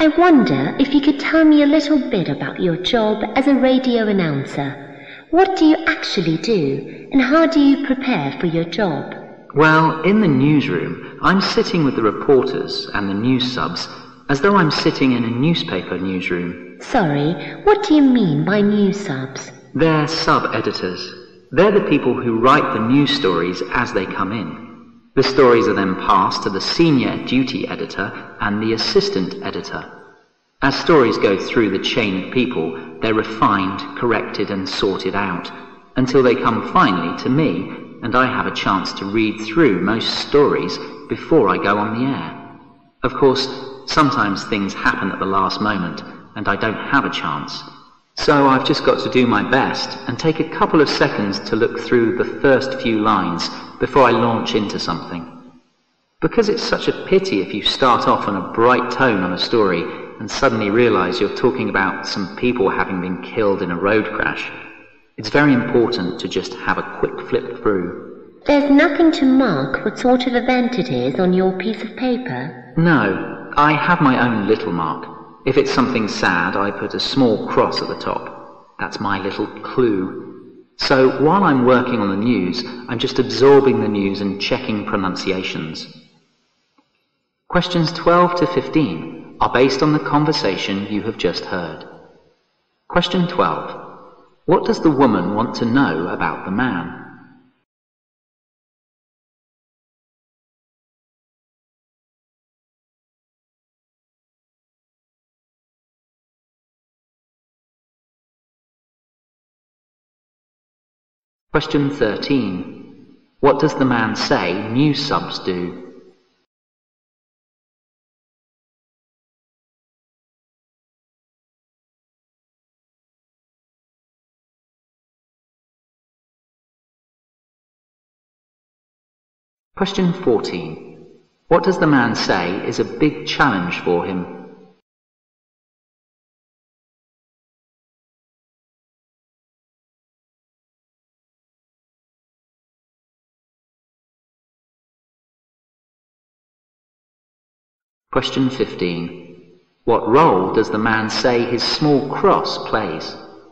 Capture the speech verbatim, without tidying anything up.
I wonder if you could tell me a little bit about your job as a radio announcer. What do you actually do, and how do you prepare for your job? Well, in the newsroom, I'm sitting with the reporters and the news subs as though I'm sitting in a newspaper newsroom. Sorry, what do you mean by news subs? They're sub-editors. They're the people who write the news stories as they come in. The stories are then passed to the senior duty editor and the assistant editor. As stories go through the chain of people, they're refined, corrected and sorted out, until they come finally to me, and I have a chance to read through most stories before I go on the air. Of course, sometimes things happen at the last moment, and I don't have a chance. So I've just got to do my best and take a couple of seconds to look through the first few lines before I launch into something. Because it's such a pity if you start off on a bright tone on a story and suddenly realise you're talking about some people having been killed in a road crash, it's very important to just have a quick flip through. There's nothing to mark what sort of event it is on your piece of paper? No, I have my own little mark. If it's something sad, I put a small cross at the top. That's my little clue. So while I'm working on the news, I'm just absorbing the news and checking pronunciations. Questions twelve to fifteen are based on the conversation you have just heard. Question twelve. What does the woman want to know about the man? Question thirteen. What does the man say news subs do? Question fourteen. What does the man say is a big challenge for him? Question fifteen. What role does the man say his small cross plays?